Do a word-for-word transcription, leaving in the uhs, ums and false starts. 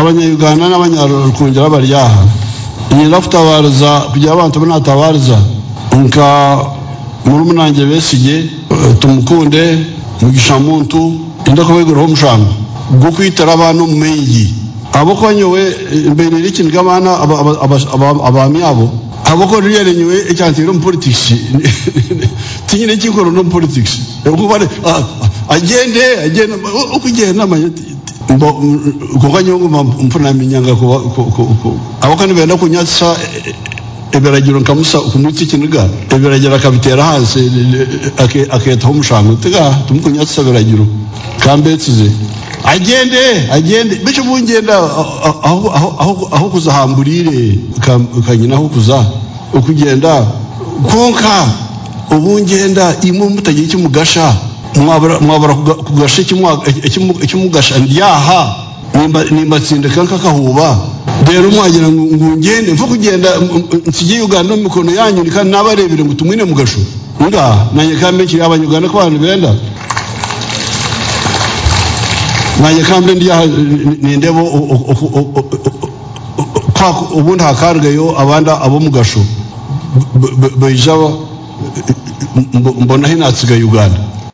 abanyayuganda n'abanyarukungera baryaha nyina kutabarza kugira abantu banatabarza nka muri munange besige tumukunde mugisha muntu indako beguraho mushango bwo kwitara abantu mengi abo konyowe mbere y'ikindi gabana abami abo abo ko riyerenywe icyantiro mu politics tinyine cyikoro no politics ubwo bare agende agende ukugenda amanyeti mbo kuganyongo mpuna minyanga ko abo kandi benda kunyatsa eberagiro nkamusa kumutsi kiniga eberagera kabitera hasi ake aketa homushango tiga tumukunyatsa beragiro kambetsize agende agende bicho bungenda aho aho aho kuzahamburire kanyina aho kuza ukugenda konka ubungenda imwe mutagiye cyumugasha mwabara mwabara kugasha ikimugasha ndyaha nimba nimba tsinde kanka kahuba rero mwagira ngungende mfa kugenda nsigiye Uganda mu mikono yanyu kandi nabarebere ngo tumwine mugasho nga nanye kambe kiri abanyuganda ko abantu benda nanye kambe ndiya nindebo kwa ubundi hakargayo abanda abo mugasho bejaba mbona hinatsiga Uganda